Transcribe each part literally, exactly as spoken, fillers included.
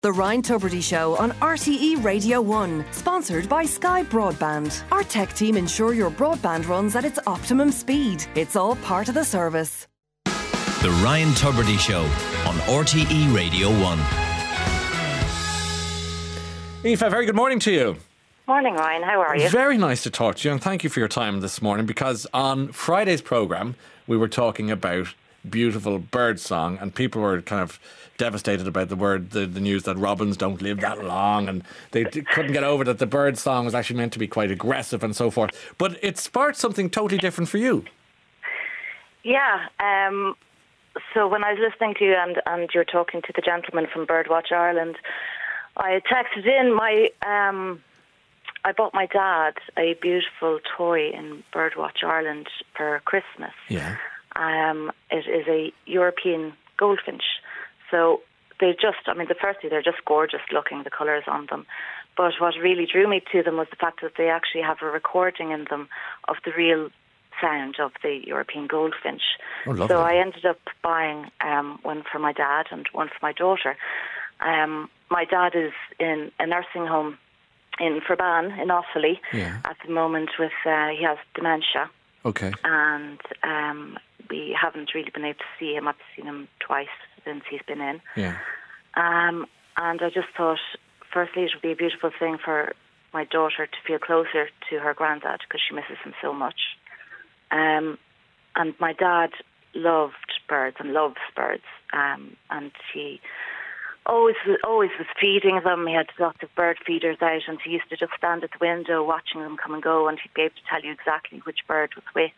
The Ryan Tubridy Show on R T E Radio one, sponsored by Sky Broadband. Our tech team ensure your broadband runs at its optimum speed. It's all part of the service. The Ryan Tubridy Show on R T E Radio one. Aoife, very good morning to you. Morning, Ryan. How are you? Very nice to talk to you, and thank you for your time this morning, because on Friday's programme we were talking about beautiful bird song, and people were kind of devastated about the word, the, the news that robins don't live that long, and they d- couldn't get over that the bird song was actually meant to be quite aggressive and so forth. But it sparked something totally different for you. Yeah. Um, so when I was listening to you and, and you were talking to the gentleman from Birdwatch Ireland, I texted in my... Um, I bought my dad a beautiful toy in Birdwatch Ireland for Christmas. Yeah. Um, it is a European goldfinch. So they just, I mean, the firstly, they're just gorgeous looking, the colours on them. But what really drew me to them was the fact that they actually have a recording in them of the real sound of the European goldfinch. Oh, lovely. So I ended up buying um, one for my dad and one for my daughter. Um, my dad is in a nursing home in Ferban, in Offaly, yeah. at the moment with, uh, he has dementia. Okay. And um, we haven't really been able to see him. I've seen him twice since he's been in. Yeah. Um, and I just thought, firstly, it would be a beautiful thing for my daughter to feel closer to her granddad, because she misses him so much. Um, and my dad loved birds and loves birds. Um, and he always, always was feeding them. He had lots of bird feeders out, and he used to just stand at the window watching them come and go, and he'd be able to tell you exactly which bird was which.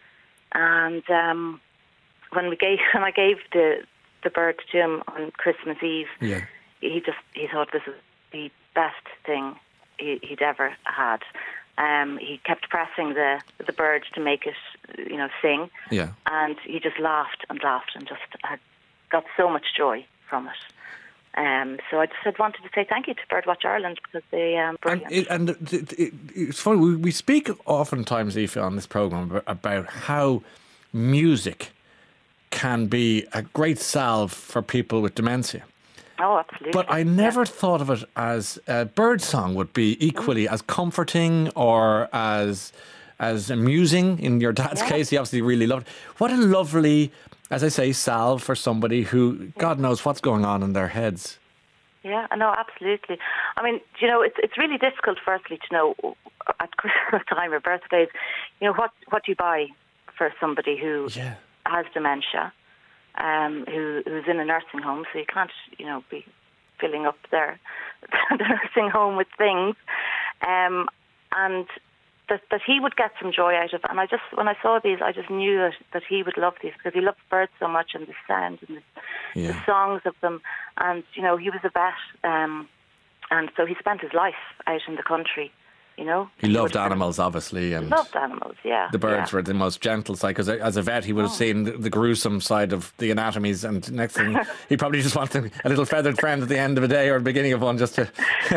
And um, when we gave, when I gave the the bird to him on Christmas Eve, yeah. he just he thought this was the best thing he, he'd ever had. Um, he kept pressing the the bird to make it, you know, sing. Yeah. And he just laughed and laughed and just had got so much joy from it. Um, so I just had wanted to say thank you to Birdwatch Ireland, because they um, brilliant. And, it, and it, it, it's funny, we, we speak oftentimes, Aoife, on this programme about, about how music can be a great salve for people with dementia. Oh, absolutely. But I never yeah. thought of it as a bird song would be equally mm. as comforting or as as amusing. In your dad's yeah. case, he obviously really loved it. What a lovely, as I say, salve for somebody who, God knows what's going on in their heads. Yeah, no, absolutely. I mean, you know, it's it's really difficult, firstly, to know at Christmas time or birthdays, you know, what, what you buy for somebody who yeah. has dementia, um, who who's in a nursing home, so you can't, you know, be filling up their the nursing home with things, um, and that that he would get some joy out of. And I just, when I saw these, I just knew that, that he would love these, because he loves birds so much, and the sound and the, yeah. the songs of them. And you know, he was a vet, um, and so he spent his life out in the country. You know, he loved animals, obviously, and loved animals. Yeah, the birds yeah. were the most gentle side. Because as a vet, he would have oh. seen the, the gruesome side of the anatomies, and next thing, he probably just wanted a little feathered friend at the end of a day or the beginning of one, just to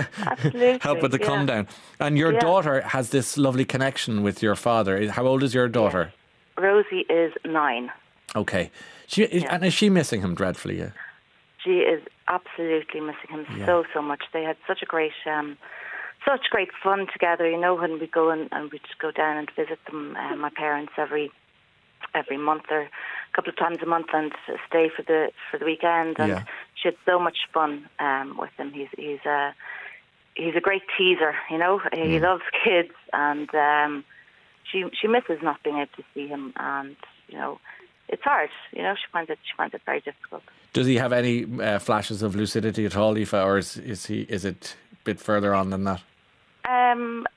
help with the yeah. come down. And your yeah. daughter has this lovely connection with your father. How old is your daughter? Yeah. Rosie is nine. Okay, she yeah. and is she missing him dreadfully? Yeah? She is absolutely missing him yeah. so so much. They had such a great. Um, Such great fun together, you know, when we go and, and we just go down and visit them, uh, my parents, every every month or a couple of times a month, and stay for the for the weekend. And yeah. she had so much fun um, with him. He's he's a he's a great teaser, you know. Mm. He loves kids, and um, she she misses not being able to see him, and you know, it's hard. You know, she finds it she finds it very difficult. Does he have any uh, flashes of lucidity at all, Aoife, or is is he is it a bit further on than that? Um,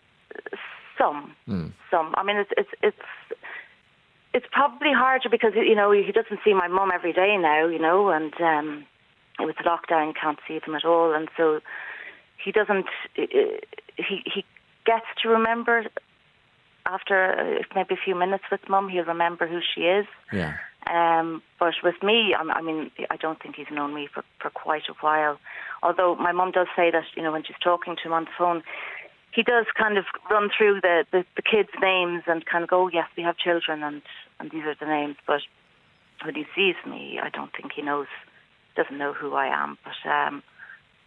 some, mm. some. I mean, it's it's it's it's probably harder because you know he doesn't see my mum every day now, you know, and um, with the lockdown, can't see them at all, and so he doesn't. He he gets to remember after maybe a few minutes with mum. He'll remember who she is. Yeah. Um, but with me, I mean, I don't think he's known me for, for quite a while. Although my mum does say that, you know, when she's talking to him on the phone, he does kind of run through the, the, the kids' names and kind of go, oh, yes, we have children, and, and these are the names. But when he sees me, I don't think he knows, doesn't know who I am. But um,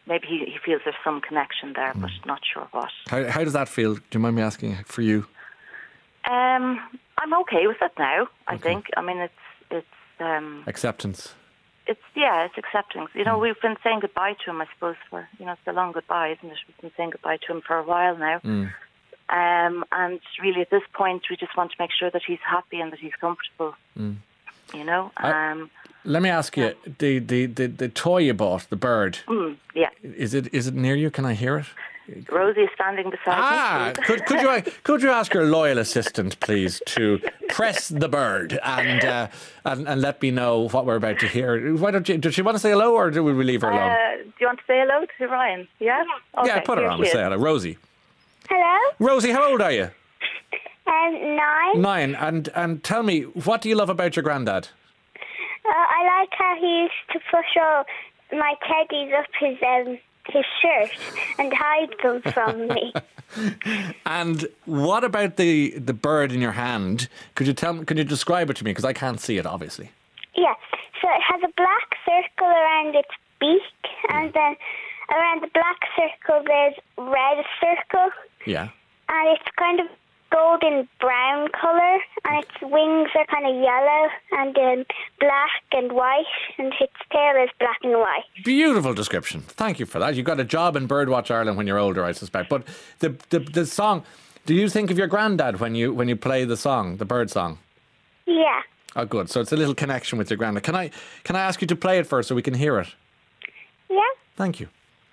maybe he, he feels there's some connection there, but not sure what. How, how does that feel? Do you mind me asking for you? Um, I'm okay with it now. I Okay. think. I mean, it's it's um, Acceptance. it's yeah, it's acceptance. You know, we've been saying goodbye to him. I suppose for you know, it's a long goodbye, isn't it? We've been saying goodbye to him for a while now. Mm. Um, and really, at this point, we just want to make sure that he's happy and that he's comfortable. Mm. You know. I- Um, Let me ask you, the, the, the, the toy you bought, the bird, mm, yeah. is it is it near you? Can I hear it? Rosie is standing beside Ah, me. could could you could you ask your loyal assistant, please, to press the bird and uh, and and let me know what we're about to hear? Why don't you? Does she want to say hello, or do we leave her alone? Uh, do you want to say hello to Ryan? Yeah. Okay, yeah, put her here on. she We'll is. say hello, Rosie. Hello? Rosie, how old are you? Um, nine. Nine. And and tell me, what do you love about your granddad? Uh, I like how he used to push all my teddies up his um his shirt and hide them from me. And what about the the bird in your hand? Could you tell me? Could you describe it to me? Because I can't see it, obviously. Yeah. So it has a black circle around its beak, and then around the black circle there's red circle, Yeah. and it's kind of golden brown colour, and its wings are kind of yellow and um, black and white, and its tail is black and white. Beautiful description. Thank you for that. You got a job in Birdwatch Ireland when you're older, I suspect. But the the, the song, do you think of your granddad when you when you play the song, the bird song? Yeah. Oh, good. So it's a little connection with your granddad. Can I can I ask you to play it first so we can hear it? Yeah. Thank you.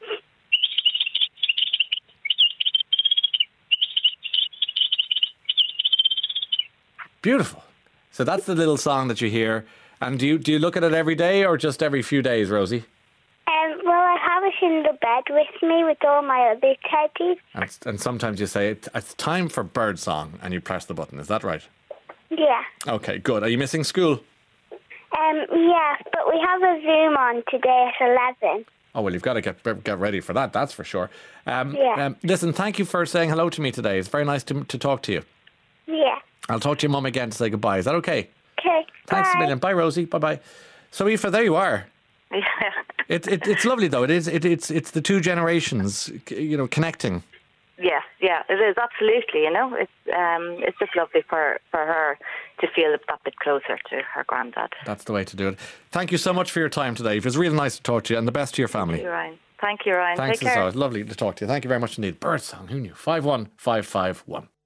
Beautiful. So that's the little song that you hear. And do you do you look at it every day or just every few days, Rosie? Um, well, I have it in the bed with me with all my other teddies. And, and sometimes you say, it's, it's time for bird song, and you press the button. Is that right? Yeah. Okay, good. Are you missing school? Um, yeah, but we have a Zoom on today at eleven. Oh, well, you've got to get get ready for that, that's for sure. Um, Yeah. um, listen, thank you for saying hello to me today. It's very nice to, to talk to you. Yeah. I'll talk to your mum again to say goodbye. Is that okay? Okay. Thanks bye. a million. Bye, Rosie. Bye-bye. So, Aoife, there you are. Yeah. It, it, it's lovely, though. It is. It, it's it's the two generations, you know, connecting. Yes, yeah, it is absolutely. You know, it's um, it's just lovely for, for her to feel that bit closer to her granddad. That's the way to do it. Thank you so much for your time today. It was really nice to talk to you, and the best to your family. Thank you, Ryan. Thank you, Ryan. Thanks Take as care. always. Lovely to talk to you. Thank you very much indeed. Birdsong, who knew? five one five five one.